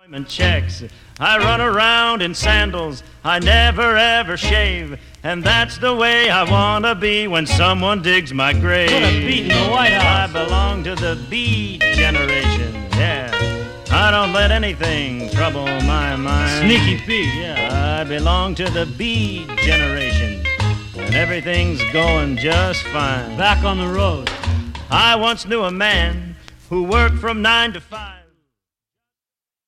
And checks. I run around in sandals. I never ever shave. And that's the way I wanna be when someone digs my grave. What a beat in the White House. I belong to the B generation, yeah. I don't let anything trouble my mind. Sneaky Pete, yeah. I belong to the B generation, and everything's going just fine. Back on the road. I once knew a man who worked from 9 to 5.